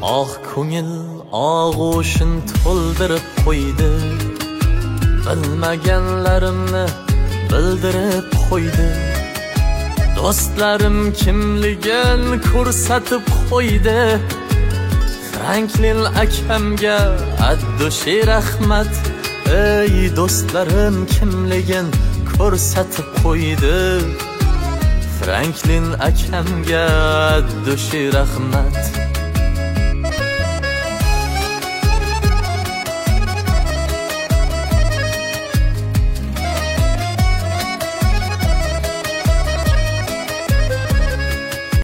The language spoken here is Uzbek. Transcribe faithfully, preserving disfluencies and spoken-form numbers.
oq ko'ngil og'ushin to'ldirib qo'ydi, bilmaganlarimni bildirib qo'ydi. Do'stlarim kimligin ko'rsatib qo'ydi. Franklin akamga addushi rahmat. Ey do'stlarim kimligin ko'rsatib qo'ydi. Franklin akamga addushi rahmat.